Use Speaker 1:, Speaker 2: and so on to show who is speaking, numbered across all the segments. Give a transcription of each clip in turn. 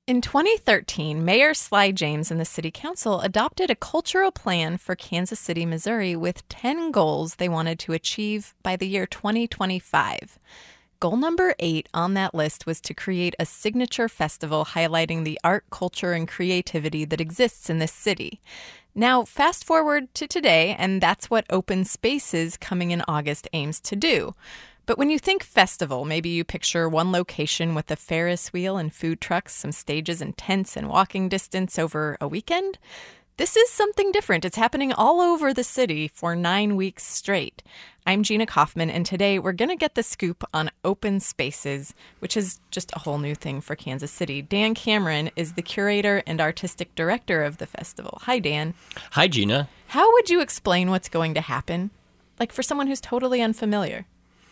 Speaker 1: In 2013, Mayor Sly James and the City Council adopted a cultural plan for Kansas City, Missouri, with 10 goals they wanted to achieve by the year 2025. Goal number 8 on that list was to create a signature festival highlighting the art, culture, and creativity that exists in this city. Now, fast forward to today, and that's what Open Spaces coming in August aims to do. But when you think festival, maybe you picture one location with a Ferris wheel and food trucks, some stages and tents and walking distance over a weekend. This is something different. It's happening all over the city for 9 weeks straight. I'm Gina Kaufman, and today we're going to get the scoop on Open Spaces, which is just a whole new thing for Kansas City. Dan Cameron is the curator and artistic director of the festival. Hi, Dan.
Speaker 2: Hi, Gina.
Speaker 1: How would you explain what's going to happen? Like for someone who's totally unfamiliar.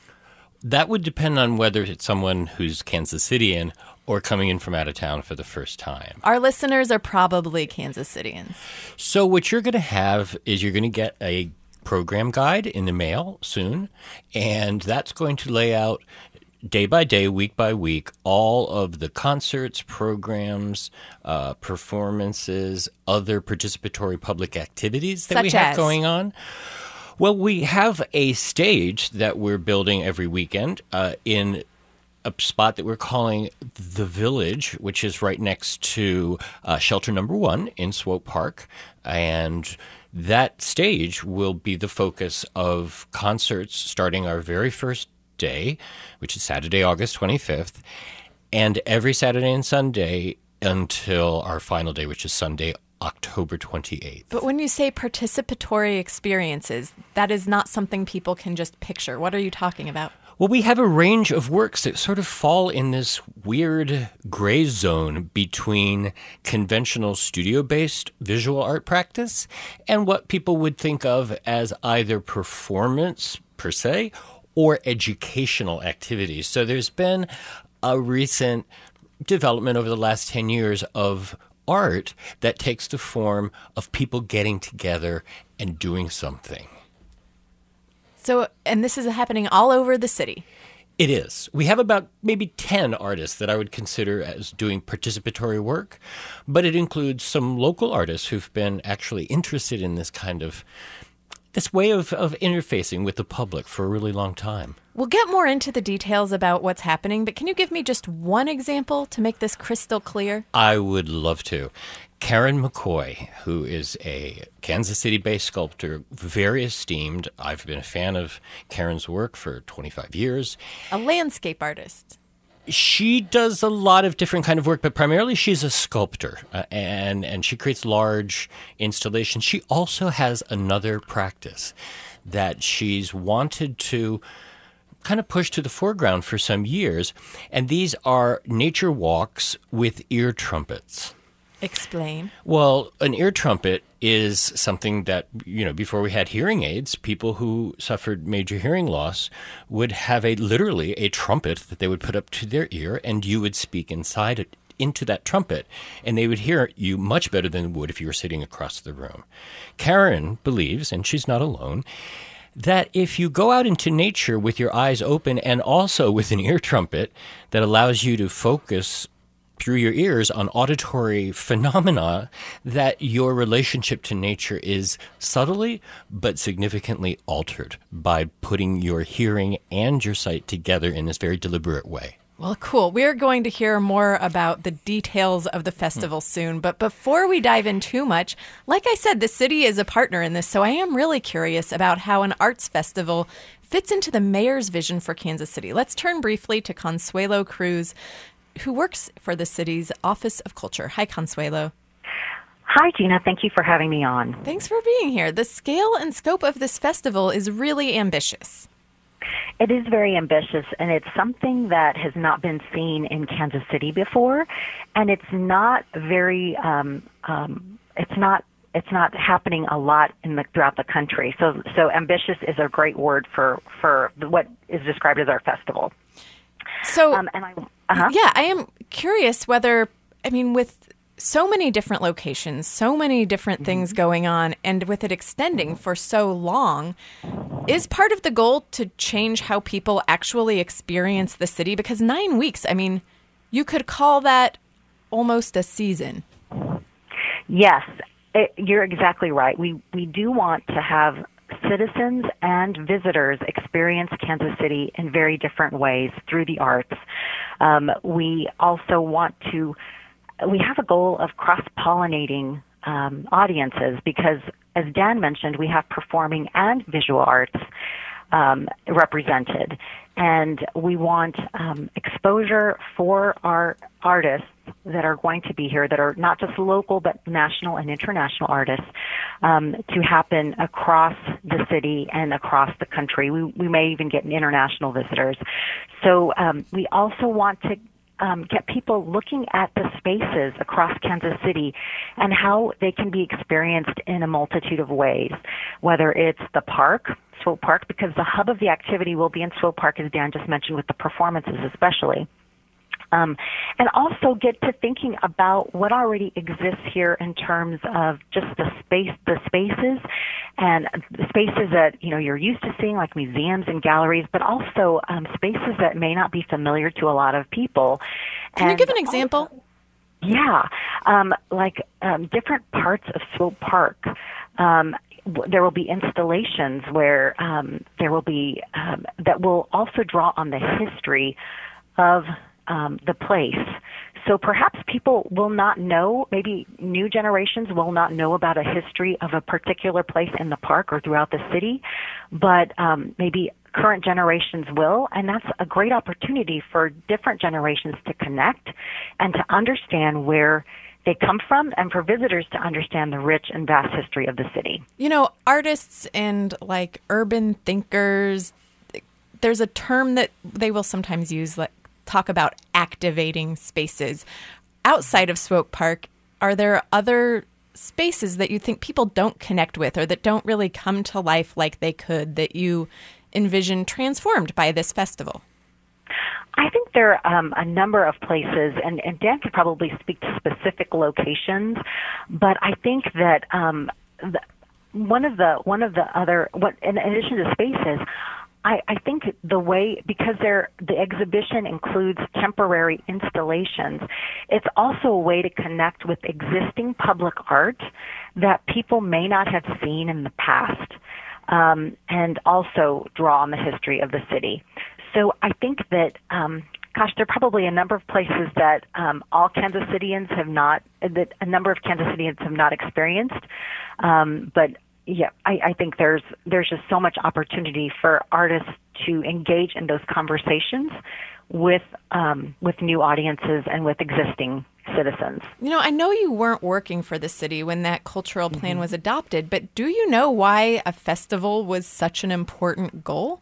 Speaker 2: That would depend on whether it's someone who's Kansas Cityan or coming in from out of town for the first time.
Speaker 1: Our listeners are probably Kansas Cityans.
Speaker 2: So what you're going to have is you're going to get a program guide in the mail soon, and that's going to lay out day by day, week by week, all of the concerts, programs, performances, other participatory public activities that we have going on. Well, we have a stage that we're building every weekend in a spot that we're calling The Village, which is right next to Shelter Number 1 in Swope Park. And that stage will be the focus of concerts starting our very first day, which is Saturday, August 25th, and every Saturday and Sunday until our final day, which is Sunday, October 28th.
Speaker 1: But when you say participatory experiences, that is not something people can just picture. What are you talking about?
Speaker 2: Well, we have a range of works that sort of fall in this weird gray zone between conventional studio-based visual art practice and what people would think of as either performance per se or educational activities. So there's been a recent development over the last 10 years of art that takes the form of people getting together and doing something.
Speaker 1: So, and this is happening all over the city.
Speaker 2: It is. We have about maybe 10 artists that I would consider as doing participatory work, but it includes some local artists who've been actually interested in this kind of this way of interfacing with the public for a really long time.
Speaker 1: We'll get more into the details about what's happening, but can you give me just one example to make this crystal clear?
Speaker 2: I would love to. Karen McCoy, who is a Kansas City-based sculptor, very esteemed. I've been a fan of Karen's work for 25 years.
Speaker 1: A landscape artist.
Speaker 2: She does a lot of different kind of work, but primarily she's a sculptor, and she creates large installations. She also has another practice that she's wanted to kind of push to the foreground for some years, and these are nature walks with ear trumpets.
Speaker 1: Explain.
Speaker 2: Well, an ear trumpet is something that, before we had hearing aids, people who suffered major hearing loss would have literally a trumpet that they would put up to their ear, and you would speak inside it, into that trumpet, and they would hear you much better than would if you were sitting across the room. Karen believes, and she's not alone, that if you go out into nature with your eyes open and also with an ear trumpet that allows you to focus through your ears on auditory phenomena, that your relationship to nature is subtly but significantly altered by putting your hearing and your sight together in this very deliberate way.
Speaker 1: Well, cool. We're going to hear more about the details of the festival soon. But before we dive in too much, like I said, the city is a partner in this. So I am really curious about how an arts festival fits into the mayor's vision for Kansas City. Let's turn briefly to Consuelo Cruz, who works for the city's Office of Culture. Hi, Consuelo.
Speaker 3: Hi, Gina. Thank you for having me on.
Speaker 1: Thanks for being here. The scale and scope of this festival is really ambitious.
Speaker 3: It is very ambitious, and it's something that has not been seen in Kansas City before, and it's not very, it's not happening a lot throughout the country. So ambitious is a great word for what is described as our festival.
Speaker 1: So, yeah, I am curious whether, with so many different locations, so many different things going on, and with it extending for so long, is part of the goal to change how people actually experience the city? Because 9 weeks, you could call that almost a season.
Speaker 3: Yes, you're exactly right. We do want to have citizens and visitors experience Kansas City in very different ways through the arts. We also we have a goal of cross-pollinating audiences because, as Dan mentioned, we have performing and visual arts represented. And we want exposure for our artists that are going to be here, that are not just local but national and international artists, to happen across the city and across the country. We may even get international visitors. So we also want to get people looking at the spaces across Kansas City and how they can be experienced in a multitude of ways, whether it's the park, Swope Park, because the hub of the activity will be in Swope Park, as Dan just mentioned, with the performances especially. And also get to thinking about what already exists here in terms of just the spaces and the spaces that you're used to seeing, like museums and galleries, but also spaces that may not be familiar to a lot of people.
Speaker 1: Can you give an example?
Speaker 3: Yeah, different parts of Swope Park. There will be installations where there will be that will also draw on the history of the place. So perhaps people will not know, maybe new generations will not know about a history of a particular place in the park or throughout the city, but maybe current generations will, and that's a great opportunity for different generations to connect and to understand where they come from, and for visitors to understand the rich and vast history of the city.
Speaker 1: Artists and urban thinkers, there's a term that they will sometimes use, talk about activating spaces. Outside of Swope Park, are there other spaces that you think people don't connect with or that don't really come to life like they could, that you envision transformed by this festival?
Speaker 3: I think there are a number of places, and Dan could probably speak to specific locations, but I think that one of the other, in addition to spaces, I think the way, because the exhibition includes temporary installations, it's also a way to connect with existing public art that people may not have seen in the past, and also draw on the history of the city. So I think that, there are probably a number of places that all Kansas Cityans have not, that a number of Kansas Cityans have not experienced, but yeah, I think there's just so much opportunity for artists to engage in those conversations with new audiences and with existing citizens.
Speaker 1: I know you weren't working for the city when that cultural plan was adopted, but do you know why a festival was such an important goal?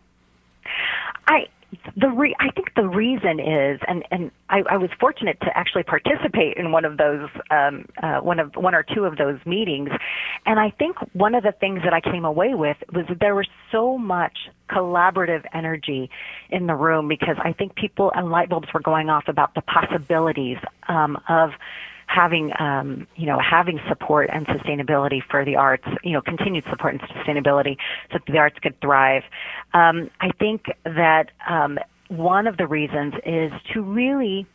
Speaker 3: I think the reason is, and I was fortunate to actually participate in one of those, one or two of those meetings, and I think one of the things that I came away with was that there was so much collaborative energy in the room, because I think people and light bulbs were going off about the possibilities of having support and sustainability for the arts, continued support and sustainability so that the arts could thrive. I think that one of the reasons is to really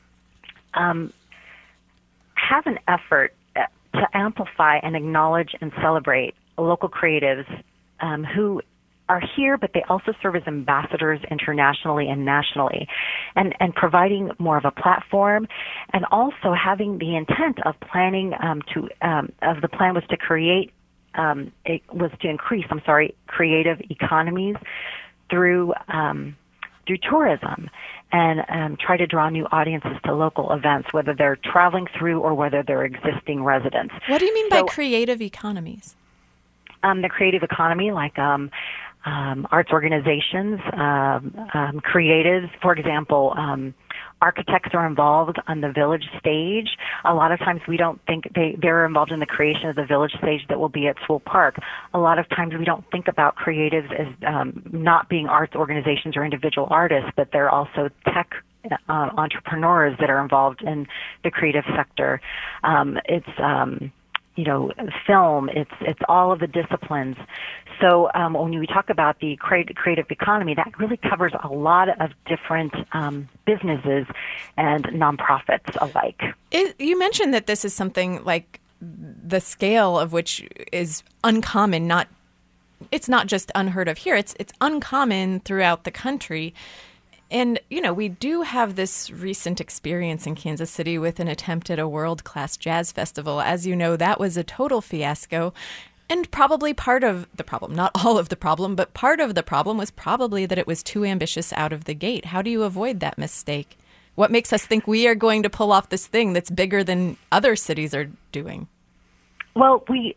Speaker 3: have an effort to amplify and acknowledge and celebrate local creatives who are here, but they also serve as ambassadors internationally and nationally, and providing more of a platform, and also having the intent of planning of the plan was to increase creative economies through tourism, and try to draw new audiences to local events, whether they're traveling through or whether they're existing residents.
Speaker 1: What do you mean by creative economies?
Speaker 3: The creative economy, like arts organizations, creatives. For example, architects are involved on the village stage. A lot of times we don't think they're involved in the creation of the village stage that will be at Swope Park. A lot of times we don't think about creatives as not being arts organizations or individual artists, but they're also tech entrepreneurs that are involved in the creative sector. film. It's all of the disciplines. So when we talk about the creative economy, that really covers a lot of different businesses and nonprofits alike.
Speaker 1: You mentioned that this is something like the scale of which is uncommon. It's not just unheard of here. It's uncommon throughout the country. And, we do have this recent experience in Kansas City with an attempt at a world-class jazz festival. As you know, that was a total fiasco. And probably part of the problem, not all of the problem, but part of the problem was probably that it was too ambitious out of the gate. How do you avoid that mistake? What makes us think we are going to pull off this thing that's bigger than other cities are doing?
Speaker 3: Well, we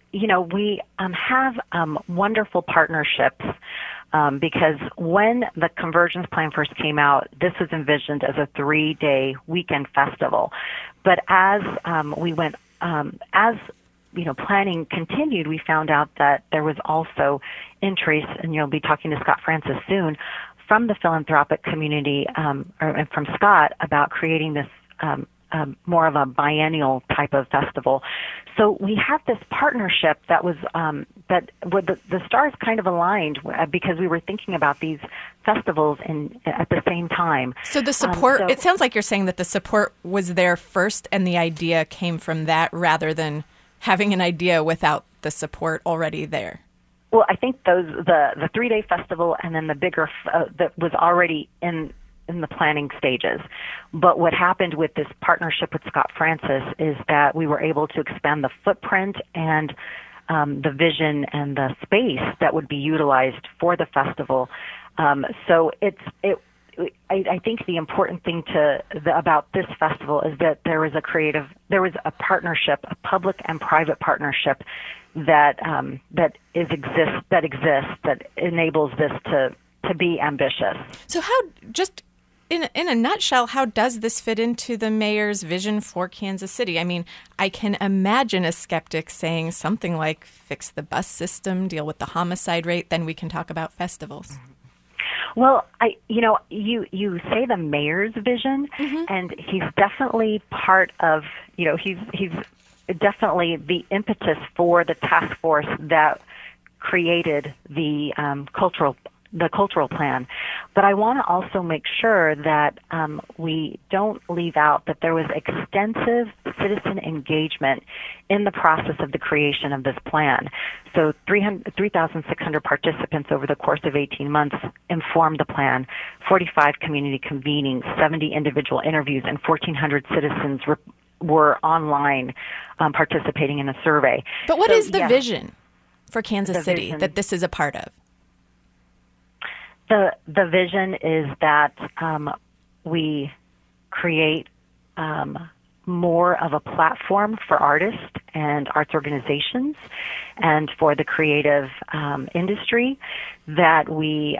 Speaker 3: have wonderful partnerships because when the Convergence Plan first came out, this was envisioned as a 3-day weekend festival. But as we went, planning continued, we found out that there was also interest, and you'll be talking to Scott Francis soon, from the philanthropic community and from Scott about creating this more of a biennial type of festival. So we have this partnership that was the stars kind of aligned because we were thinking about these festivals at the same time.
Speaker 1: So the support, it sounds like you're saying that the support was there first and the idea came from that rather than having an idea without the support already there.
Speaker 3: Well, I think the 3-day festival and then the bigger that was already in the planning stages. But what happened with this partnership with Scott Francis is that we were able to expand the footprint and the vision and the space that would be utilized for the festival. So I think the important thing about this festival is that there was a partnership, a public and private partnership that exists that enables this to be ambitious.
Speaker 1: So how, just in a nutshell, how does this fit into the mayor's vision for Kansas City? I mean, I can imagine a skeptic saying something like, fix the bus system, deal with the homicide rate, then we can talk about festivals.
Speaker 3: Well, you say the mayor's vision, and he's definitely part of, he's definitely the impetus for the task force that created the cultural plan. But I want to also make sure that we don't leave out that there was extensive citizen engagement in the process of the creation of this plan. So 3,600 participants over the course of 18 months informed the plan, 45 community convenings, 70 individual interviews, and 1,400 citizens were online participating in a survey.
Speaker 1: But what is the vision for Kansas City that this is a part of?
Speaker 3: The vision is that we create more of a platform for artists and arts organizations and for the creative industry, that we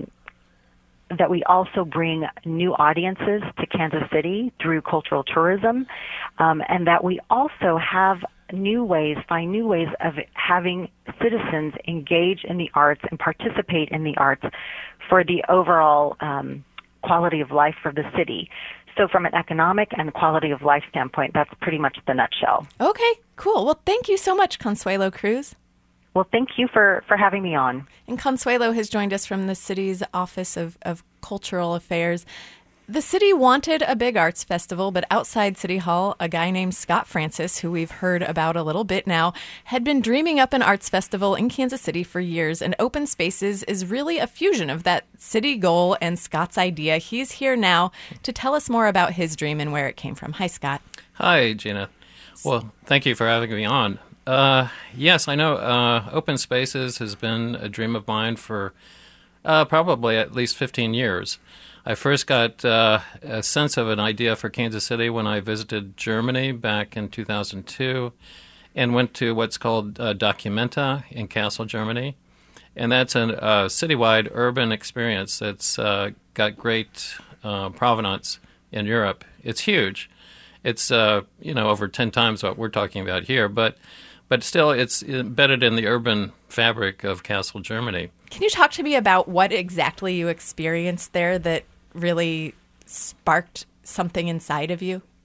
Speaker 3: also bring new audiences to Kansas City through cultural tourism, and that we also find new ways of having citizens engage in the arts and participate in the arts for the overall quality of life for the city. So from an economic and quality of life standpoint, that's pretty much the nutshell.
Speaker 1: Okay, cool. Well, thank you so much, Consuelo Cruz.
Speaker 3: Well, thank you for having me on.
Speaker 1: And Consuelo has joined us from the city's Office of Cultural Affairs. The city wanted a big arts festival, but outside City Hall, a guy named Scott Francis, who we've heard about a little bit now, had been dreaming up an arts festival in Kansas City for years, and Open Spaces is really a fusion of that city goal and Scott's idea. He's here now to tell us more about his dream and where it came from. Hi, Scott.
Speaker 4: Hi, Gina. Well, thank you for having me on. Yes, I know Open Spaces has been a dream of mine for probably at least 15 years. I first got a sense of an idea for Kansas City when I visited Germany back in 2002 and went to what's called Documenta in Kassel, Germany. And that's a citywide urban experience that's got great provenance in Europe. It's huge. It's over 10 times what we're talking about here, but still it's embedded in the urban fabric of Kassel, Germany.
Speaker 1: Can you talk to me about what exactly you experienced there that really sparked something inside of you?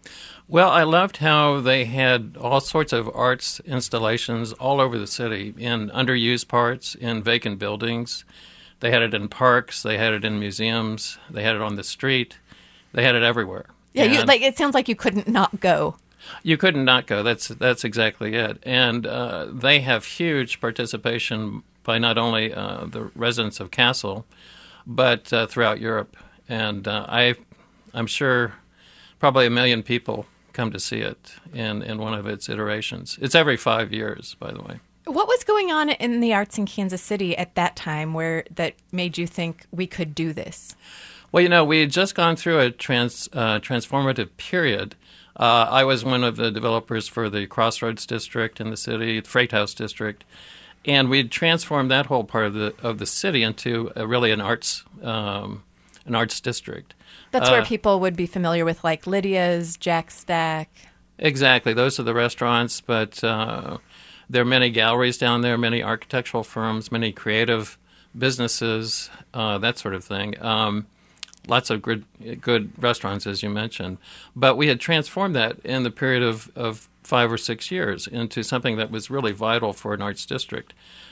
Speaker 4: Well, I loved how they had all sorts of arts installations all over the city, in underused parts, in vacant buildings. They had it in parks. They had it in museums. They had it on the street. They had it everywhere.
Speaker 1: Yeah, it sounds like you couldn't not go.
Speaker 4: You couldn't not go. That's exactly it. And they have huge participation by not only the residents of Kassel, but throughout Europe. And I'm sure probably 1 million people come to see it in one of its iterations. It's every 5 years, by the way.
Speaker 1: What was going on in the arts in Kansas City at that time that made you think we could do this?
Speaker 4: Well, we had just gone through a transformative period. I was one of the developers for the Crossroads District in the city, the Freight House District, and we transformed that whole part of the city into really an arts district.
Speaker 1: That's where people would be familiar with, like Lydia's, Jack Stack.
Speaker 4: Exactly. Those are the restaurants, but there are many galleries down there, many architectural firms, many creative businesses, that sort of thing. Lots of good restaurants, as you mentioned. But we had transformed that in the period of 5 or 6 years into something that was really vital for an arts district.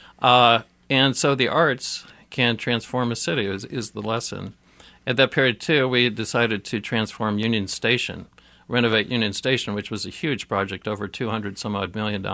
Speaker 4: And so the arts can transform a city is the lesson. At that period, too, we decided to transform Union Station, renovate Union Station, which was a huge project, over $200-some-odd million.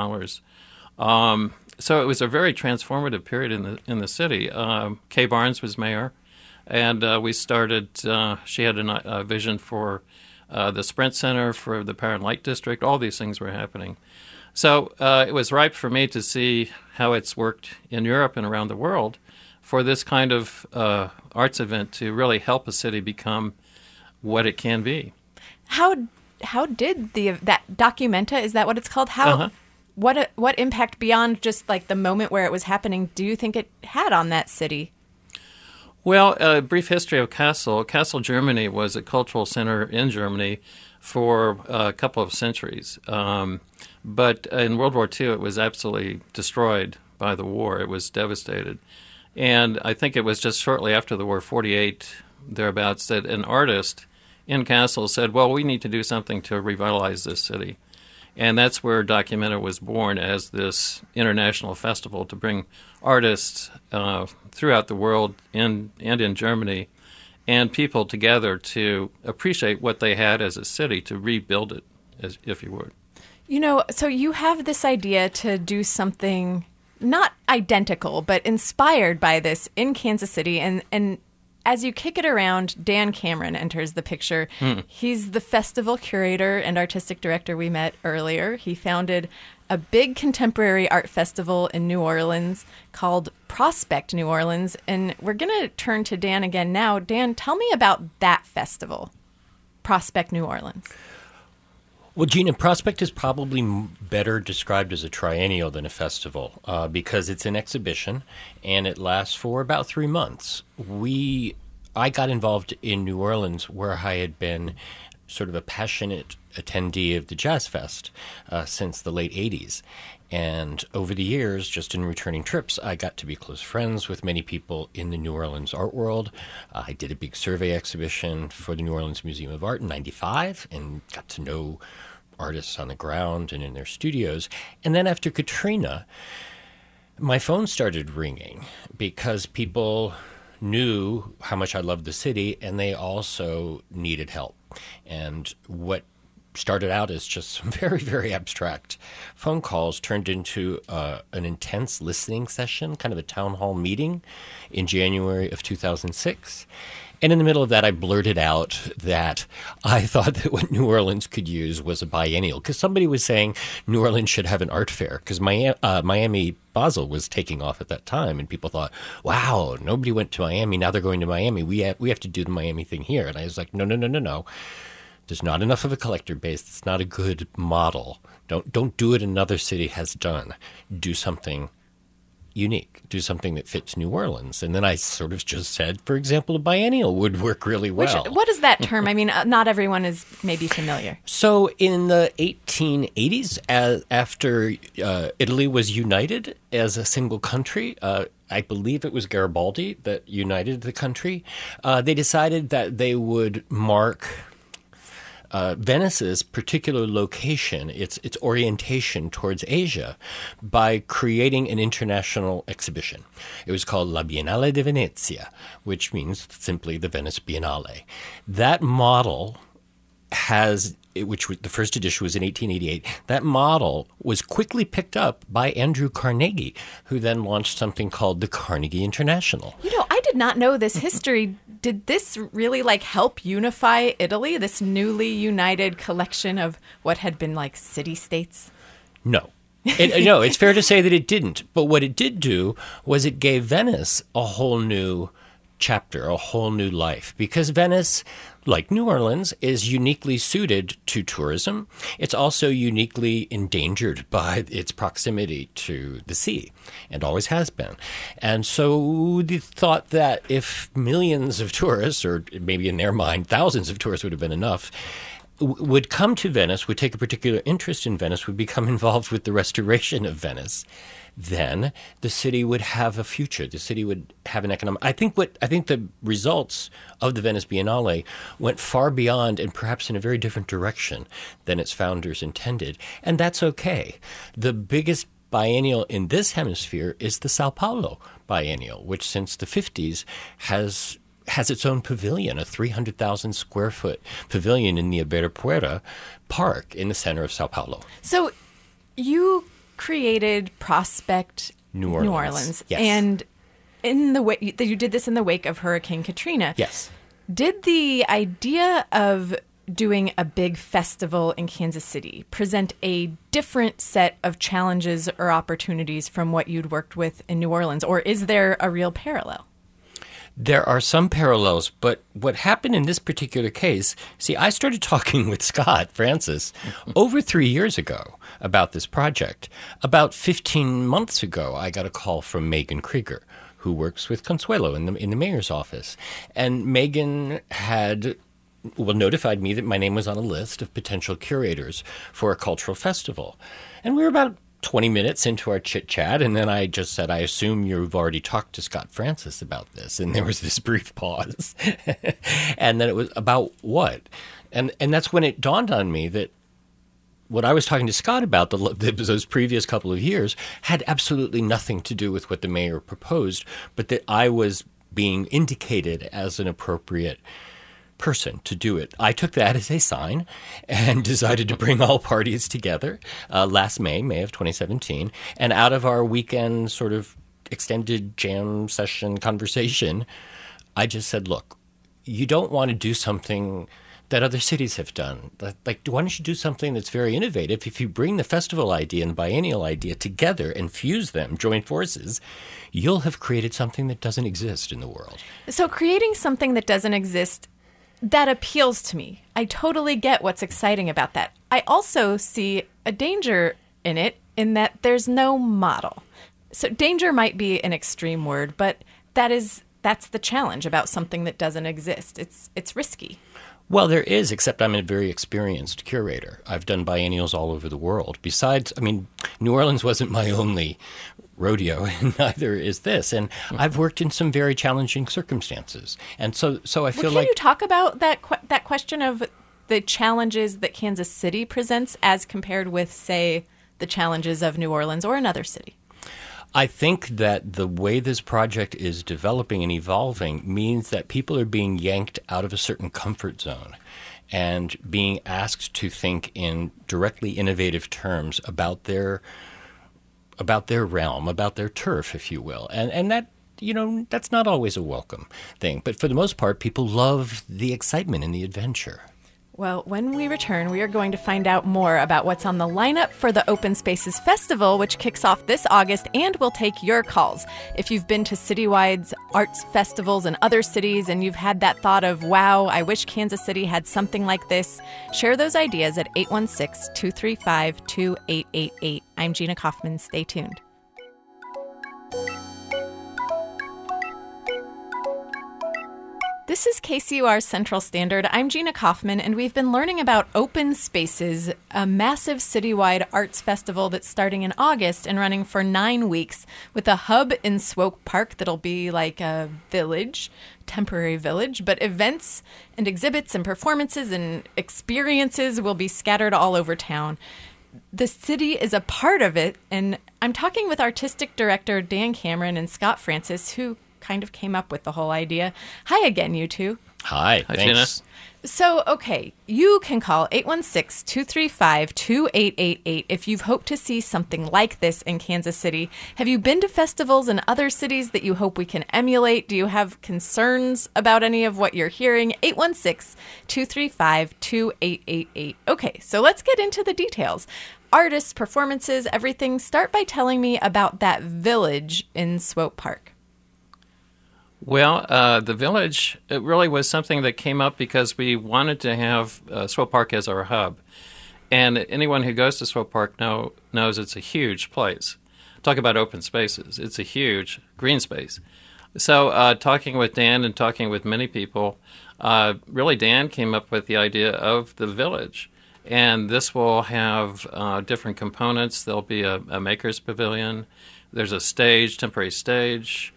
Speaker 4: So it was a very transformative period in the city. Kay Barnes was mayor, and we started. She had a vision for the Sprint Center, for the Power and Light District. All these things were happening. So it was ripe for me to see how it's worked in Europe and around the world for this kind of arts event to really help a city become what it can be.
Speaker 1: How did that Documenta, is that what it's called? What impact beyond just like the moment where it was happening do you think it had on that city?
Speaker 4: Well, a brief history of Kassel. Kassel, Germany was a cultural center in Germany for a couple of centuries. But in World War II, it was absolutely destroyed by the war. It was devastated. And I think it was just shortly after the war, 48, thereabouts, that an artist in Kassel said, well, we need to do something to revitalize this city. And that's where Documenta was born, as this international festival to bring artists throughout the world and in Germany and people together to appreciate what they had as a city, to rebuild it, if you would.
Speaker 1: So you have this idea to do something not identical, but inspired by this in Kansas City. And as you kick it around, Dan Cameron enters the picture. He's the festival curator and artistic director we met earlier. He founded a big contemporary art festival in New Orleans called Prospect New Orleans. And we're going to turn to Dan again now. Dan, tell me about that festival, Prospect New Orleans.
Speaker 2: Well, Gina, Prospect is probably better described as a triennial than a festival because it's an exhibition and it lasts for about 3 months. I got involved in New Orleans where I had been sort of a passionate attendee of the Jazz Fest since the late 80s. And over the years, just in returning trips, I got to be close friends with many people in the New Orleans art world. I did a big survey exhibition for the New Orleans Museum of Art in '95 and got to know artists on the ground and in their studios. And then after Katrina, my phone started ringing because people knew how much I loved the city and they also needed help. And what started out as just some very, very abstract phone calls turned into an intense listening session, kind of a town hall meeting in January of 2006. And in the middle of that, I blurted out that I thought that what New Orleans could use was a biennial, because somebody was saying New Orleans should have an art fair, because Miami Basel was taking off at that time, and people thought, wow, nobody went to Miami, now they're going to Miami. We have to do the Miami thing here. And I was like, no. There's not enough of a collector base. It's not a good model. Don't do what another city has done. Do something unique. Do something that fits New Orleans. And then I sort of just said, for example, a biennial would work really well.
Speaker 1: What is that term? I mean, not everyone is maybe familiar.
Speaker 2: So in the 1880s, after Italy was united as a single country, I believe it was Garibaldi that united the country, they decided that they would mark Venice's particular location, its orientation towards Asia, by creating an international exhibition. It was called La Biennale di Venezia, which means simply the Venice Biennale. That model the first edition was in 1888, that model was quickly picked up by Andrew Carnegie, who then launched something called the Carnegie International.
Speaker 1: I did not know this history. Did this really help unify Italy, this newly united collection of what had been city-states?
Speaker 2: No. No, it's fair to say that it didn't. But what it did do was it gave Venice a whole new chapter, a whole new life, because Venice, like New Orleans, is uniquely suited to tourism. It's also uniquely endangered by its proximity to the sea, and always has been. And so they thought that if millions of tourists, or maybe in their mind thousands of tourists would have been enough, would come to Venice, would take a particular interest in Venice, would become involved with the restoration of Venice, then the city would have a future. The city would have an economic. I think the results of the Venice Biennale went far beyond and perhaps in a very different direction than its founders intended, and that's okay. The biggest biennial in this hemisphere is the Sao Paulo Biennial, which since the 50s has its own pavilion, a 300,000 square foot pavilion in the Ibirapuera Park in the center of Sao Paulo.
Speaker 1: So you created Prospect
Speaker 2: New Orleans. Yes.
Speaker 1: And in the way you did this in the wake of Hurricane Katrina.
Speaker 2: Yes.
Speaker 1: Did the idea of doing a big festival in Kansas City present a different set of challenges or opportunities from what you'd worked with in New Orleans, or is there a real parallel?
Speaker 2: There are some parallels, but what happened in this particular case, I started talking with Scott Francis over 3 years ago about this project. About 15 months ago, I got a call from Megan Krieger, who works with Consuelo in the mayor's office. And Megan had notified me that my name was on a list of potential curators for a cultural festival. And we were about 20 minutes into our chit-chat, and then I just said, I assume you've already talked to Scott Francis about this. And there was this brief pause. And then it was about what? And that's when it dawned on me that what I was talking to Scott about those previous couple of years had absolutely nothing to do with what the mayor proposed, but that I was being indicated as an appropriate person to do it. I took that as a sign and decided to bring all parties together last May of 2017. And out of our weekend sort of extended jam session conversation, I just said, look, you don't want to do something that other cities have done. Why don't you do something that's very innovative? If you bring the festival idea and the biennial idea together and fuse them, join forces, you'll have created something that doesn't exist in the world.
Speaker 1: So creating something that doesn't exist, that appeals to me. I totally get what's exciting about that. I also see a danger in it in that there's no model. So danger might be an extreme word, but that's the challenge about something that doesn't exist. It's risky.
Speaker 2: Well, there is, except I'm a very experienced curator. I've done biennials all over the world. Besides, New Orleans wasn't my only rodeo, and neither is this. And I've worked in some very challenging circumstances. And so I feel
Speaker 1: Can you talk about that question of the challenges that Kansas City presents as compared with, say, the challenges of New Orleans or another city?
Speaker 2: I think that the way this project is developing and evolving means that people are being yanked out of a certain comfort zone and being asked to think in directly innovative terms about their realm, about their turf, if you will. And that, that's not always a welcome thing. But for the most part, people love the excitement and the adventure.
Speaker 1: Well, when we return, we are going to find out more about what's on the lineup for the Open Spaces Festival, which kicks off this August, and we'll take your calls. If you've been to citywide's arts festivals in other cities and you've had that thought of, wow, I wish Kansas City had something like this, share those ideas at 816-235-2888. I'm Gina Kaufman. Stay tuned. This This is KCUR Central Standard. I'm Gina Kaufman, and we've been learning about Open Spaces, a massive citywide arts festival that's starting in August and running for 9 weeks with a hub in Swope Park that'll be like a village, temporary village, but events and exhibits and performances and experiences will be scattered all over town. The city is a part of it, and I'm talking with artistic director Dan Cameron and Scott Francis, who kind of came up with the whole idea. Hi again, you two.
Speaker 2: Hi, thanks.
Speaker 4: Gina.
Speaker 1: So, okay, you can call 816-235-2888 if you've hoped to see something like this in Kansas City. Have you been to festivals in other cities that you hope we can emulate? Do you have concerns about any of what you're hearing? 816-235-2888. Okay, so let's get into the details. Artists, performances, everything. Start by telling me about that village in Swope Park.
Speaker 4: Well, the village, it really was something that came up because we wanted to have Swope Park as our hub. And anyone who goes to Swope Park knows it's a huge place. Talk about open spaces. It's a huge green space. So talking with Dan and talking with many people, really Dan came up with the idea of the village. And this will have different components. There'll be a maker's pavilion. There's a stage, temporary stage.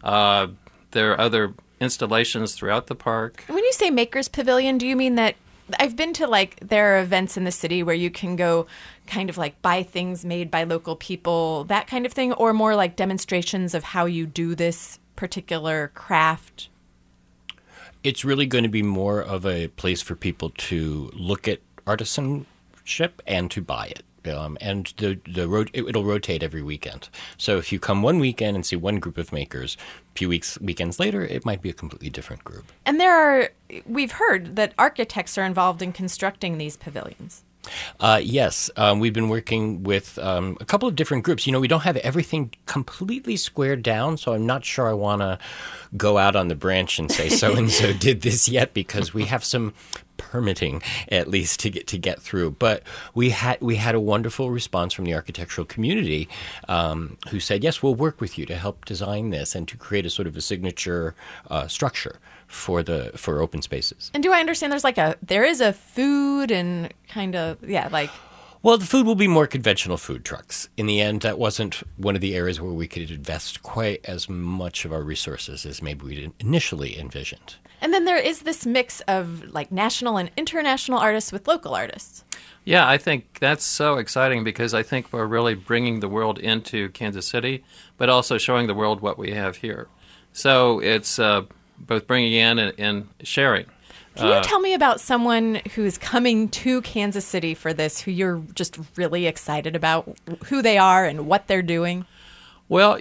Speaker 4: There are other installations throughout the park.
Speaker 1: When you say Maker's Pavilion, do you mean that I've been to, like, there are events in the city where you can go kind of like buy things made by local people, that kind of thing, or more like demonstrations of how you do this particular craft?
Speaker 2: It's really going to be more of a place for people to look at artisanship and to buy it. And it'll rotate every weekend. So if you come one weekend and see one group of makers, a few weekends later, it might be a completely different group.
Speaker 1: And we've heard that architects are involved in constructing these pavilions.
Speaker 2: Yes, we've been working with a couple of different groups. We don't have everything completely squared down, so I'm not sure I want to go out on the branch and say so-and-so did this yet, because we have some permitting, at least, to get through. But we had a wonderful response from the architectural community who said, yes, we'll work with you to help design this and to create a sort of a signature structure for open spaces.
Speaker 1: And do I understand there is a food and kind of,
Speaker 2: Well, the food will be more conventional food trucks. In the end, that wasn't one of the areas where we could invest quite as much of our resources as maybe we initially envisioned.
Speaker 1: And then there is this mix of like national and international artists with local artists.
Speaker 4: Yeah, I think that's so exciting because I think we're really bringing the world into Kansas City, but also showing the world what we have here. So it's both bringing in and sharing.
Speaker 1: Can you tell me about someone who's coming to Kansas City for this, who you're just really excited about, who they are and what they're doing?
Speaker 4: Well,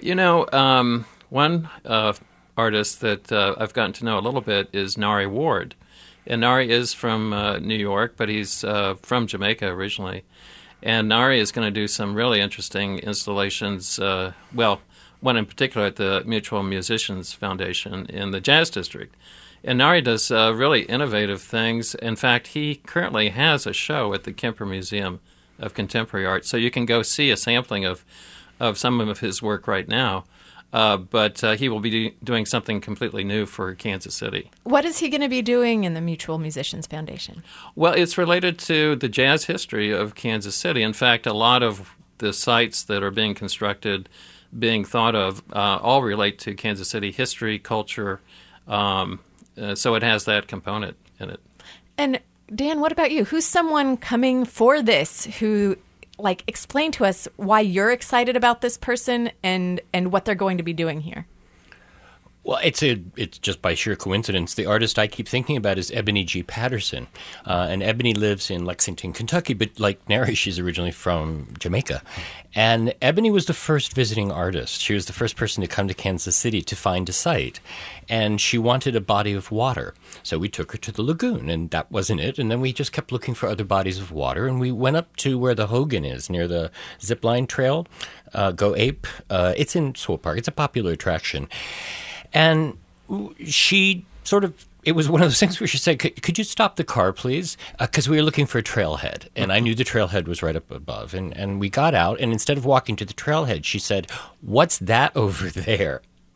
Speaker 4: one artist that I've gotten to know a little bit is Nari Ward. And Nari is from New York, but he's from Jamaica originally. And Nari is going to do some really interesting installations, one in particular at the Mutual Musicians Foundation in the Jazz District. And Nari does really innovative things. In fact, he currently has a show at the Kemper Museum of Contemporary Art, so you can go see a sampling of some of his work right now. But he will be doing something completely new for Kansas City.
Speaker 1: What is he going to be doing in the Mutual Musicians Foundation?
Speaker 4: Well, it's related to the jazz history of Kansas City. In fact, a lot of the sites that are being constructed, being thought of, all relate to Kansas City history, culture. So it has that component in it.
Speaker 1: And Dan, what about you? Who's someone coming for this who, explain to us why you're excited about this person and what they're going to be doing here?
Speaker 2: Well, it's just by sheer coincidence. The artist I keep thinking about is Ebony G. Patterson. And Ebony lives in Lexington, Kentucky, but like Nari, she's originally from Jamaica. And Ebony was the first visiting artist. She was the first person to come to Kansas City to find a site. And she wanted a body of water. So we took her to the lagoon, and that wasn't it. And then we just kept looking for other bodies of water. And we went up to where the Hogan is, near the zipline trail, Go Ape. It's in Swope Park. It's a popular attraction. And she it was one of those things where she said, could you stop the car, please? Because we were looking for a trailhead. And I knew the trailhead was right up above. And we got out, and instead of walking to the trailhead, she said, what's that over there?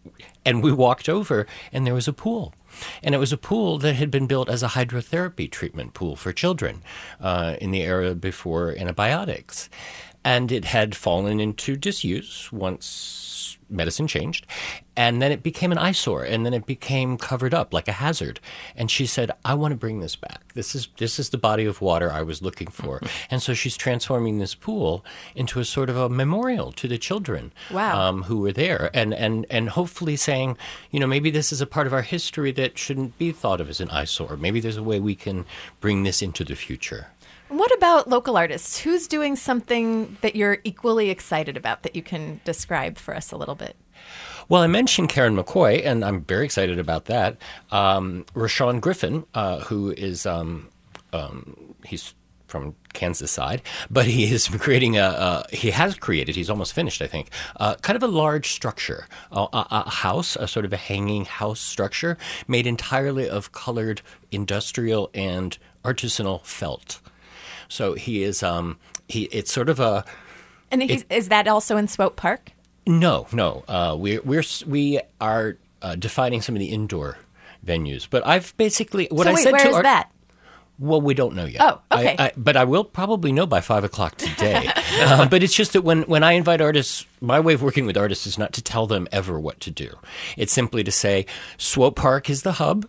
Speaker 2: And we walked over, and there was a pool. And it was a pool that had been built as a hydrotherapy treatment pool for children in the era before antibiotics. And it had fallen into disuse once medicine changed. And then it became an eyesore, and then it became covered up like a hazard. And she said, I want to bring this back. This is the body of water I was looking for. And so she's transforming this pool into a sort of a memorial to the children who were there. And hopefully saying, maybe this is a part of our history that shouldn't be thought of as an eyesore. Maybe there's a way we can bring this into the future.
Speaker 1: What about local artists? Who's doing something that you're equally excited about that you can describe for us a little bit?
Speaker 2: Well, I mentioned Karen McCoy, and I'm very excited about that. Rashawn Griffin, who is he's from Kansas side, but he is creating he's almost finished, I think, kind of a large structure, a house, a sort of a hanging house structure made entirely of colored industrial and artisanal felt. So he is, it's sort of a...
Speaker 1: And is that also in Swope Park?
Speaker 2: No. We are defining some of the indoor venues. But I've basically...
Speaker 1: Where is that?
Speaker 2: Well, we don't know yet.
Speaker 1: Oh, okay.
Speaker 2: But I will probably know by 5 o'clock today. But it's just that when I invite artists, my way of working with artists is not to tell them ever what to do. It's simply to say, Swope Park is the hub.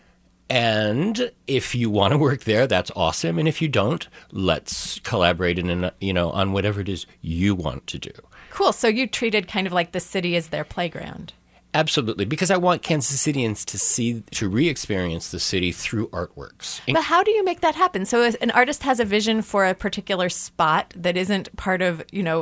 Speaker 2: And if you want to work there, that's awesome. And if you don't, let's collaborate on whatever it is you want to do.
Speaker 1: Cool. So you treated kind of like the city as their playground.
Speaker 2: Absolutely, because I want Kansas Cityans to re-experience the city through artworks.
Speaker 1: But how do you make that happen? So an artist has a vision for a particular spot that isn't part of,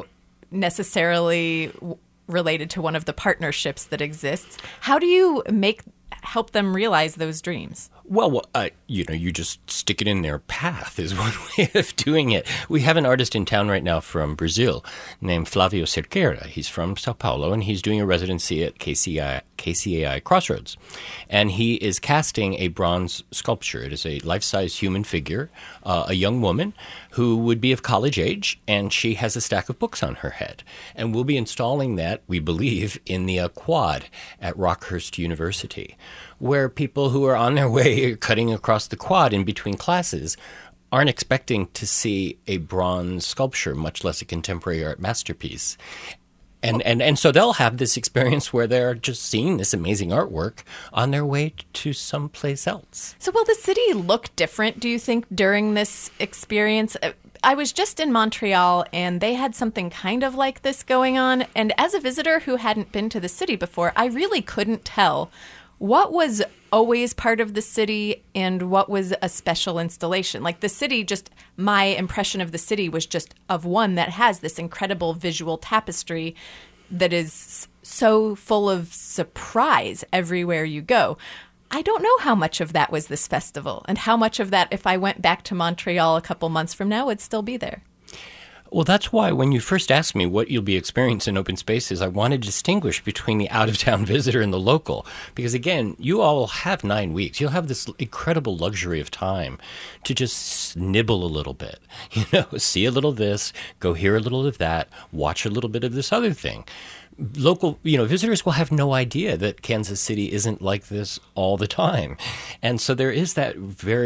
Speaker 1: necessarily related to one of the partnerships that exists. How do you help them realize those dreams?
Speaker 2: Well, you just stick it in their path is one way of doing it. We have an artist in town right now from Brazil named Flavio Cerqueira. He's from Sao Paulo, and he's doing a residency at KCAI Crossroads. And he is casting a bronze sculpture. It is a life-size human figure, a young woman who would be of college age, and she has a stack of books on her head. And we'll be installing that, we believe, in the quad at Rockhurst University, where people who are on their way cutting across the quad in between classes aren't expecting to see a bronze sculpture, much less a contemporary art masterpiece. And so they'll have this experience where they're just seeing this amazing artwork on their way to someplace else.
Speaker 1: So will the city look different, do you think, during this experience? I was just in Montreal, and they had something kind of like this going on. And as a visitor who hadn't been to the city before, I really couldn't tell what was always part of the city and what was a special installation. Like the city, just my impression of the city was just of one that has this incredible visual tapestry that is so full of surprise everywhere you go. I don't know how much of that was this festival and how much of that, if I went back to Montreal a couple months from now, would still be there.
Speaker 2: Well, that's why when you first asked me what you'll be experiencing in open spaces, I wanted to distinguish between the out-of-town visitor and the local. Because, again, you all have 9 weeks. You'll have this incredible luxury of time to just nibble a little bit. See a little of this, go hear a little of that, watch a little bit of this other thing. Local, visitors will have no idea that Kansas City isn't like this all the time. And so there is that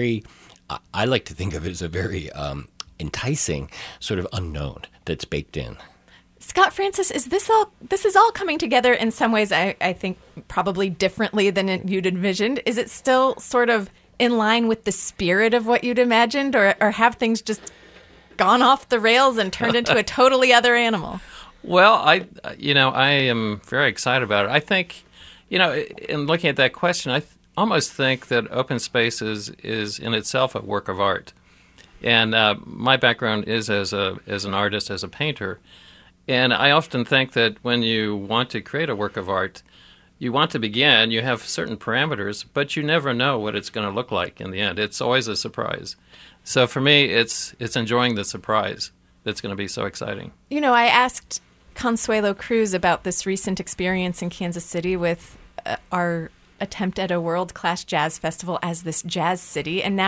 Speaker 2: I like to think of it as a very enticing sort of unknown that's baked in.
Speaker 1: Scott Francis, this is all coming together in some ways, I think, probably differently than you'd envisioned. Is it still sort of in line with the spirit of what you'd imagined, or have things just gone off the rails and turned into a totally other animal?
Speaker 4: Well, I am very excited about it. I think, in looking at that question, I almost think that open spaces is in itself a work of art. And my background is as an artist, as a painter. And I often think that when you want to create a work of art, you want to begin, you have certain parameters, but you never know what it's going to look like in the end. It's always a surprise. So for me, it's enjoying the surprise that's going to be so exciting.
Speaker 1: I asked Consuelo Cruz about this recent experience in Kansas City with our attempt at a world-class jazz festival as this jazz city. And now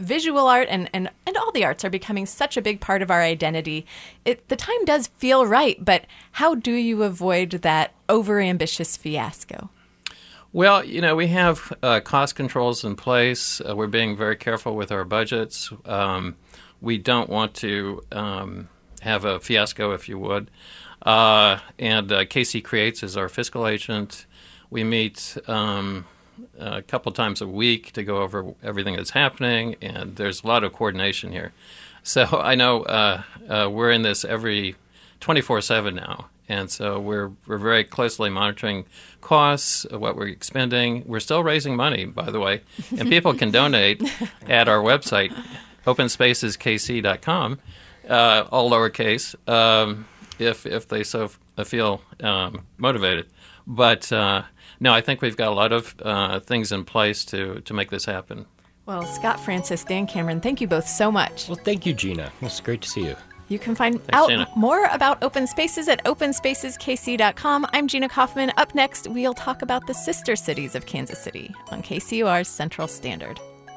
Speaker 1: visual art and all the arts are becoming such a big part of our identity. The time does feel right, but how do you avoid that overambitious fiasco?
Speaker 4: Well, we have cost controls in place. We're being very careful with our budgets. We don't want to have a fiasco, if you would. And KC Creates is our fiscal agent. We meet a couple times a week to go over everything that's happening, and there's a lot of coordination here. So I know we're in this every 24/7 now, and so we're very closely monitoring costs, what we're expending. We're still raising money, by the way, and people can donate at our website, openspaceskc.com, all lowercase, if they so feel motivated. But no, I think we've got a lot of things in place to make this happen.
Speaker 1: Well, Scott Francis, Dan Cameron, thank you both so much.
Speaker 2: Well, thank you, Gina. It's great to see you.
Speaker 1: You can find
Speaker 4: Gina.
Speaker 1: more about Open Spaces at openspaceskc.com. I'm Gina Kaufman. Up next, we'll talk about the sister cities of Kansas City on KCUR's Central Standard.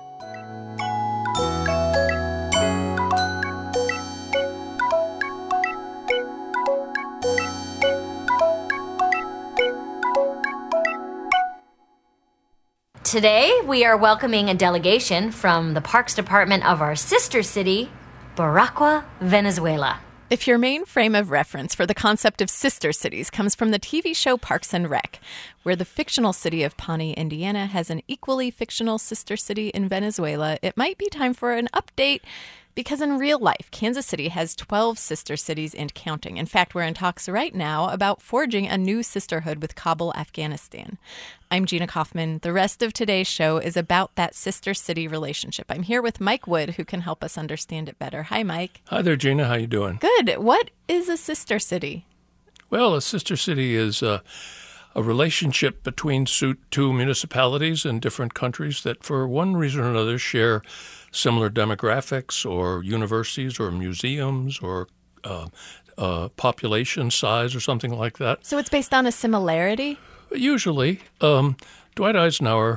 Speaker 5: Today, we are welcoming a delegation from the Parks Department of our sister city, Baragua, Venezuela.
Speaker 1: If your main frame of reference for the concept of sister cities comes from the TV show Parks and Rec, where the fictional city of Pawnee, Indiana has an equally fictional sister city in Venezuela, it might be time for an update. Because in real life, Kansas City has 12 sister cities and counting. In fact, we're in talks right now about forging a new sisterhood with Kabul, Afghanistan. I'm Gina Kaufman. The rest of today's show is about that sister city relationship. I'm here with Mike Wood, who can help us understand it better. Hi, Mike.
Speaker 6: Hi there, Gina. How you doing?
Speaker 1: Good. What is a sister city?
Speaker 6: Well, a sister city is a relationship between two municipalities in different countries that, for one reason or another, share similar demographics or universities or museums or population size or something like that.
Speaker 1: So it's based on a similarity?
Speaker 6: Usually. Dwight Eisenhower,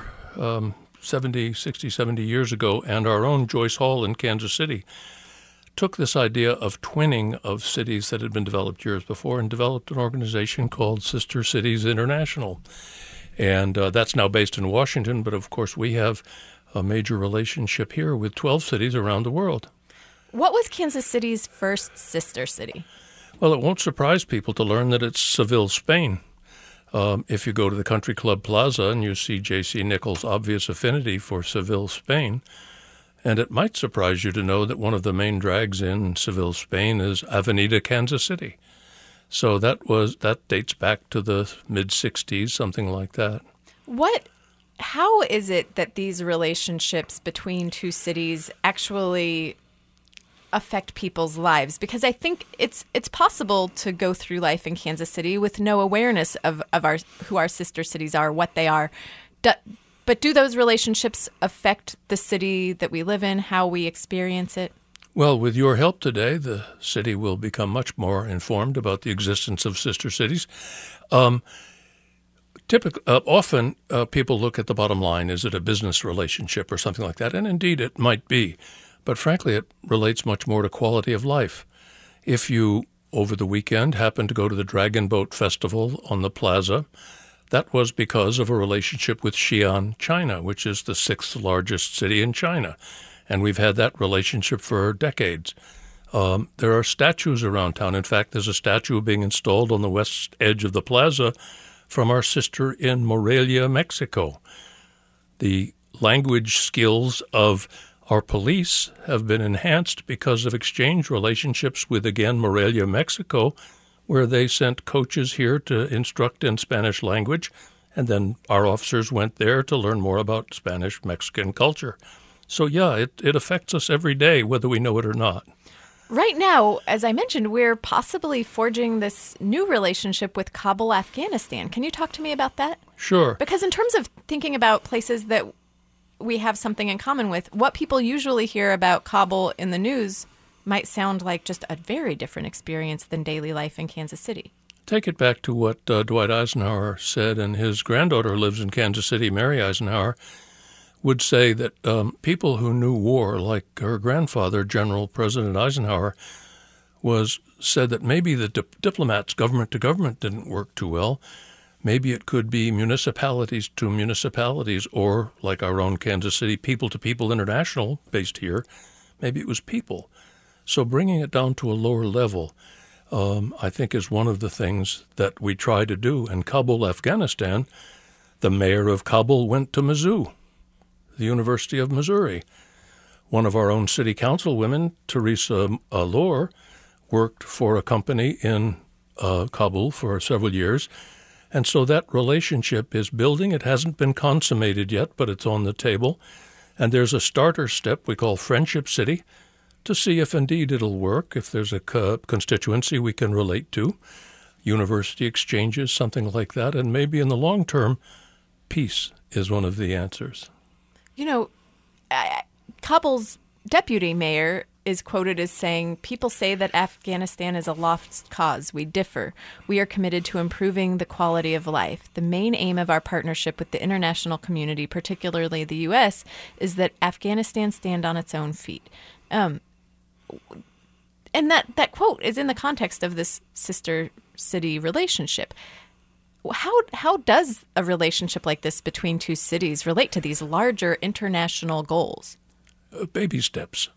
Speaker 6: 70 years ago, and our own Joyce Hall in Kansas City took this idea of twinning of cities that had been developed years before and developed an organization called Sister Cities International. And that's now based in Washington, but of course we have a major relationship here with 12 cities around the world.
Speaker 1: What was Kansas City's first sister city?
Speaker 6: Well, it won't surprise people to learn that it's Seville, Spain. If you go to the Country Club Plaza and you see J.C. Nichols' obvious affinity for Seville, Spain, and it might surprise you to know that one of the main drags in Seville, Spain is Avenida Kansas City. So that dates back to the mid-'60s, something like that.
Speaker 1: How is it that these relationships between two cities actually affect people's lives? Because I think it's possible to go through life in Kansas City with no awareness of who our sister cities are, what they are. But do those relationships affect the city that we live in, how we experience it?
Speaker 6: Well, with your help today, the city will become much more informed about the existence of sister cities. Often people look at the bottom line. Is it a business relationship or something like that? And indeed it might be. But frankly, it relates much more to quality of life. If you, over the weekend, happen to go to the Dragon Boat Festival on the plaza, that was because of a relationship with Xi'an, China, which is the 6th largest city in China. And we've had that relationship for decades. There are statues around town. In fact, there's a statue being installed on the west edge of the plaza from our sister in Morelia, Mexico. The language skills of our police have been enhanced because of exchange relationships with, again, Morelia, Mexico, where they sent coaches here to instruct in Spanish language, and then our officers went there to learn more about Spanish-Mexican culture. So, yeah, it affects us every day, whether we know it or not.
Speaker 1: Right now, as I mentioned, we're possibly forging this new relationship with Kabul, Afghanistan. Can you talk to me about that?
Speaker 6: Sure.
Speaker 1: Because in terms of thinking about places that we have something in common with, what people usually hear about Kabul in the news might sound like just a very different experience than daily life in Kansas City.
Speaker 6: Take it back to what Dwight Eisenhower said, and his granddaughter lives in Kansas City, Mary Eisenhower. would say that people who knew war, like her grandfather, General President Eisenhower, said that maybe the diplomats, government to government, didn't work too well. Maybe it could be municipalities to municipalities, or like our own Kansas City, People to People International, based here. Maybe it was people. So bringing it down to a lower level, I think, is one of the things that we try to do. In Kabul, Afghanistan, the mayor of Kabul went to Mizzou, the University of Missouri. One of our own city council women, Teresa Lohr, worked for a company in Kabul for several years. And so that relationship is building. It hasn't been consummated yet, but it's on the table. And there's a starter step we call Friendship City to see if indeed it'll work, if there's a constituency we can relate to, university exchanges, something like that. And maybe in the long term, peace is one of the answers.
Speaker 1: You know, Kabul's deputy mayor is quoted as saying, "People say that Afghanistan is a lost cause. We differ. We are committed to improving the quality of life. The main aim of our partnership with the international community, particularly the U.S., is that Afghanistan stand on its own feet." And that quote is in the context of this sister city relationship. How does a relationship like this between two cities relate to these larger international goals?
Speaker 6: Baby steps.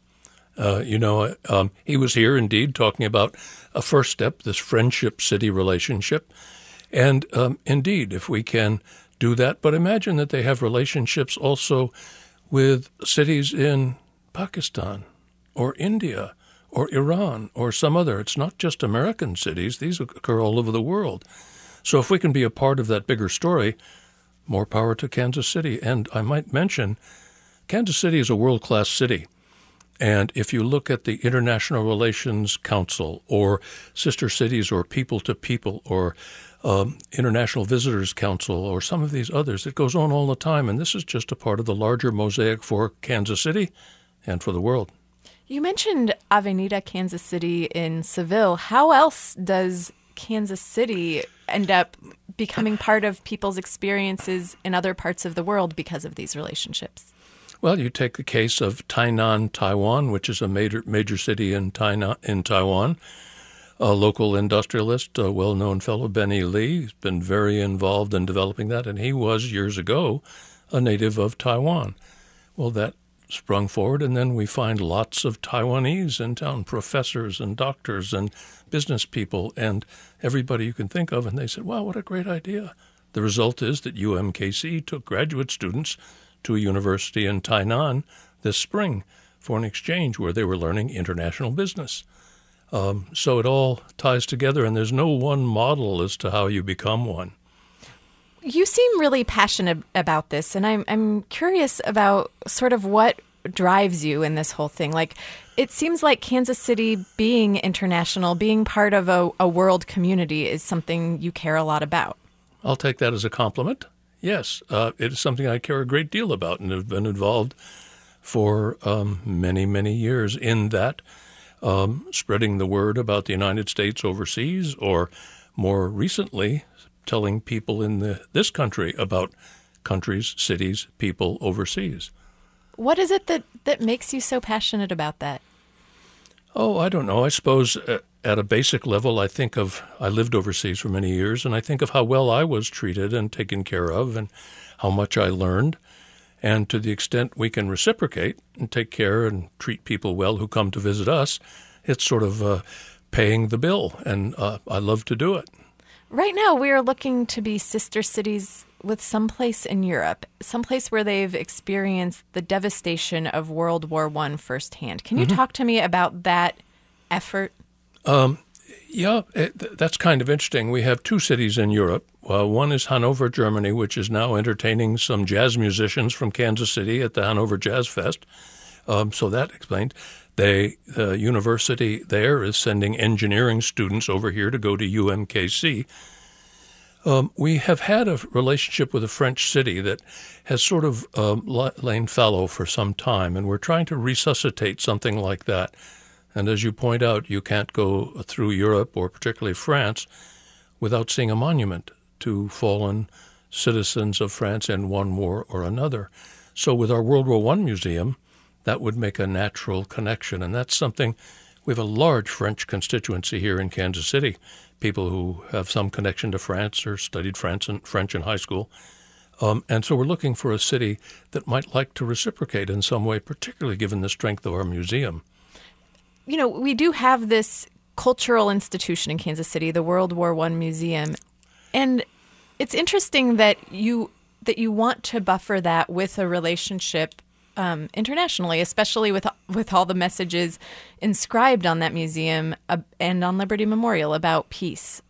Speaker 6: He was here indeed talking about a first step, this Friendship City relationship. And indeed, if we can do that, but imagine that they have relationships also with cities in Pakistan or India or Iran or some other. It's not just American cities. These occur all over the world. So if we can be a part of that bigger story, more power to Kansas City. And I might mention, Kansas City is a world-class city. And if you look at the International Relations Council or Sister Cities or People to People or International Visitors Council or some of these others, it goes on all the time. And this is just a part of the larger mosaic for Kansas City and for the world.
Speaker 1: You mentioned Avenida Kansas City in Seville. How else does Kansas City end up becoming part of people's experiences in other parts of the world because of these relationships?
Speaker 6: Well, you take the case of Tainan, Taiwan, which is a major city in Taiwan. A local industrialist, a well-known fellow, Benny Lee, has been very involved in developing that, and he was, years ago, a native of Taiwan. Well, that sprung forward, and then we find lots of Taiwanese in town, professors and doctors and business people and everybody you can think of, and they said, wow, what a great idea. The result is that UMKC took graduate students to a university in Tainan this spring for an exchange where they were learning international business. So it all ties together, and there's no one model as to how you become one.
Speaker 1: You seem really passionate about this, and I'm curious about sort of what drives you in this whole thing. Like, it seems like Kansas City being international, being part of a world community is something you care a lot about.
Speaker 6: I'll take that as a compliment. Yes, it is something I care a great deal about and have been involved for many, many years in that, spreading the word about the United States overseas, or more recently, telling people in this country about countries, cities, people overseas.
Speaker 1: What is it that makes you so passionate about that?
Speaker 6: Oh, I don't know. I suppose at a basic level, I lived overseas for many years, and I think of how well I was treated and taken care of and how much I learned. And to the extent we can reciprocate and take care and treat people well who come to visit us, it's sort of paying the bill, and I love to do it.
Speaker 1: Right now, we are looking to be sister cities with someplace in Europe, someplace where they've experienced the devastation of World War I firsthand. Can you talk to me about that effort?
Speaker 6: Yeah, that's kind of interesting. We have two cities in Europe. One is Hanover, Germany, which is now entertaining some jazz musicians from Kansas City at the Hanover Jazz Fest. So that explained. The university there is sending engineering students over here to go to UMKC. We have had a relationship with a French city that has sort of lain fallow for some time, and we're trying to resuscitate something like that. And as you point out, you can't go through Europe, or particularly France, without seeing a monument to fallen citizens of France in one war or another. So with our World War I museum, that would make a natural connection. And that's something, we have a large French constituency here in Kansas City, people who have some connection to France or studied French in high school. And so we're looking for a city that might like to reciprocate in some way, particularly given the strength of our museum.
Speaker 1: You know, we do have this cultural institution in Kansas City, the World War I Museum. And it's interesting that you want to buffer that with a relationship internationally, especially with all the messages inscribed on that museum and on Liberty Memorial about peace.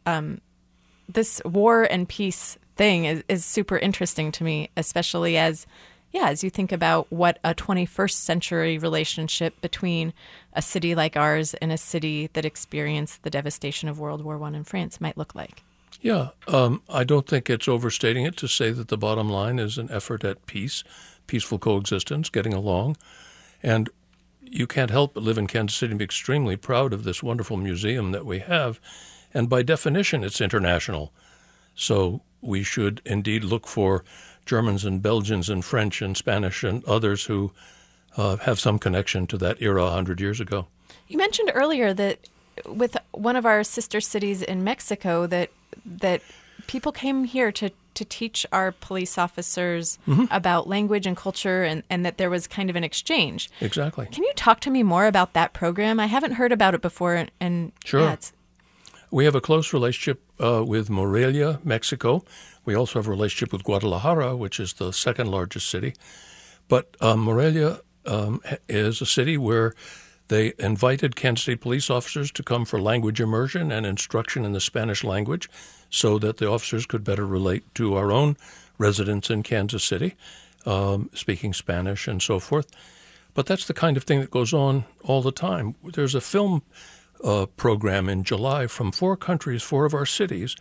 Speaker 1: This war and peace thing is super interesting to me, especially as you think about what a 21st century relationship between a city like ours and a city that experienced the devastation of World War I in France might look like.
Speaker 6: Yeah, I don't think it's overstating it to say that the bottom line is an effort at peace, peaceful coexistence, getting along. And you can't help but live in Kansas City and be extremely proud of this wonderful museum that we have. And by definition, it's international. So we should indeed look for Germans and Belgians and French and Spanish and others who have some connection to that era 100 years ago.
Speaker 1: You mentioned earlier that with one of our sister cities in Mexico that people came here to teach our police officers about language and culture and that there was kind of an exchange.
Speaker 6: Exactly.
Speaker 1: Can you talk to me more about that program? I haven't heard about it before. And
Speaker 6: sure.
Speaker 1: Yeah,
Speaker 6: we have a close relationship with Morelia, Mexico. We also have a relationship with Guadalajara, which is the second largest city. But Morelia is a city where they invited Kansas City police officers to come for language immersion and instruction in the Spanish language so that the officers could better relate to our own residents in Kansas City, speaking Spanish and so forth. But that's the kind of thing that goes on all the time. There's a film program in July from 4 countries, 4 of our cities,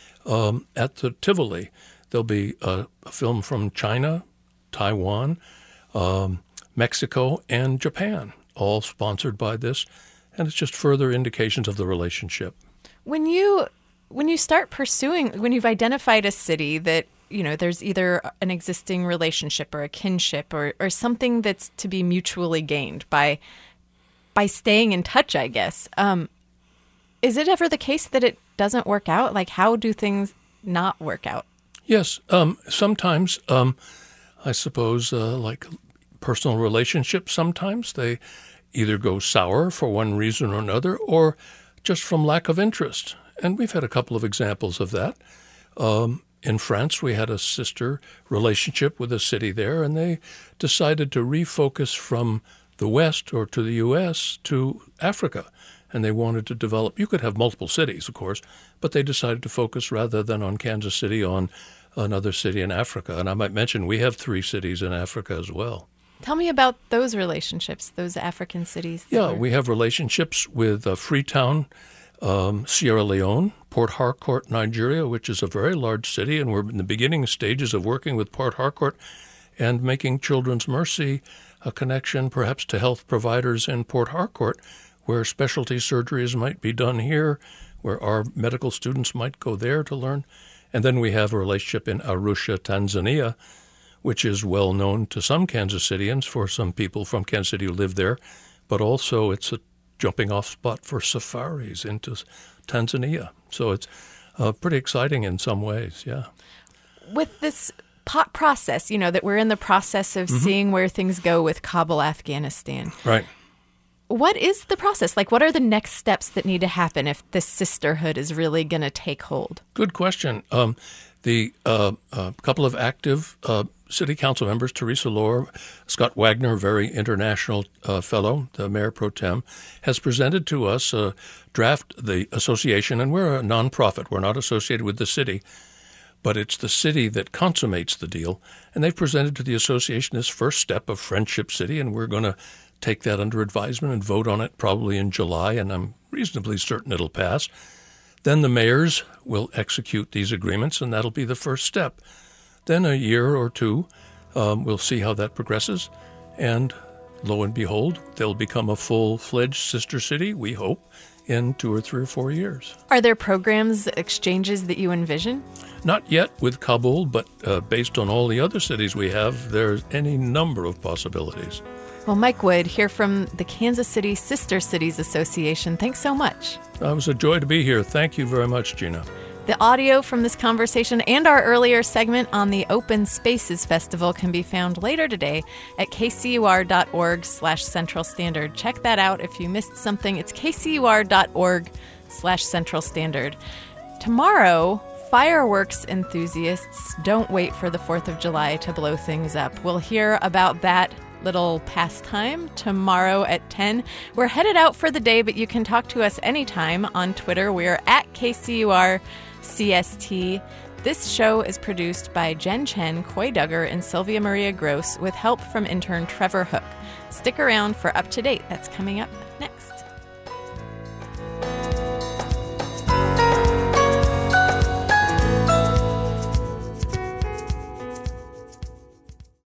Speaker 6: at the Tivoli. There'll be a film from China, Taiwan, Mexico, and Japan, all sponsored by this, and it's just further indications of the relationship.
Speaker 1: When you start pursuing, when you've identified a city that, you know, there's either an existing relationship or a kinship or something that's to be mutually gained by staying in touch, I guess, is it ever the case that it doesn't work out? Like, how do things not work out?
Speaker 6: Yes, sometimes, I suppose, like personal relationships, sometimes they either go sour for one reason or another or just from lack of interest. And we've had a couple of examples of that. In France, we had a sister relationship with a city there, and they decided to refocus from the West or to the U.S. to Africa. And they wanted to develop, you could have multiple cities, of course, but they decided to focus rather than on Kansas City on another city in Africa. And I might mention we have 3 cities in Africa as well.
Speaker 1: Tell me about those relationships, those African cities.
Speaker 6: Yeah, we have relationships with Freetown, Sierra Leone, Port Harcourt, Nigeria, which is a very large city, and we're in the beginning stages of working with Port Harcourt and making Children's Mercy a connection perhaps to health providers in Port Harcourt, where specialty surgeries might be done here, where our medical students might go there to learn. And then we have a relationship in Arusha, Tanzania, which is well known to some Kansas Cityans, for some people from Kansas City who live there, but also it's a jumping-off spot for safaris into Tanzania. So it's pretty exciting in some ways, yeah.
Speaker 1: With this process, you know, that we're in the process of seeing where things go with Kabul, Afghanistan.
Speaker 6: Right.
Speaker 1: What is the process? Like, what are the next steps that need to happen if this sisterhood is really going to take hold?
Speaker 6: Good question. The couple of active city council members, Teresa Lohr, Scott Wagner, very international fellow, the mayor pro tem, has presented to us a draft, the association, and we're a nonprofit. We're not associated with the city, but it's the city that consummates the deal. And they've presented to the association this first step of Friendship City, and we're going to take that under advisement and vote on it probably in July, and I'm reasonably certain it'll pass. Then the mayors will execute these agreements, and that'll be the first step. Then a year or two, we'll see how that progresses, and lo and behold, they'll become a full-fledged sister city, we hope, in 2 or 3 or 4 years.
Speaker 1: Are there programs, exchanges that you envision?
Speaker 6: Not yet with Kabul, but based on all the other cities we have, there's any number of possibilities.
Speaker 1: Well, Mike Wood, here from the Kansas City Sister Cities Association, thanks so much.
Speaker 6: It was a joy to be here. Thank you very much, Gina.
Speaker 1: The audio from this conversation and our earlier segment on the Open Spaces Festival can be found later today at kcur.org/Central Standard. Check that out if you missed something. It's kcur.org/Central Standard. Tomorrow, fireworks enthusiasts don't wait for the 4th of July to blow things up. We'll hear about that little pastime tomorrow at 10. We're headed out for the day, but you can talk to us anytime on Twitter. We're at KCUR-CST. This show is produced by Jen Chen, Coy Duggar, and Sylvia Maria Gross with help from intern Trevor Hook. Stick around for Up to Date. That's coming up next.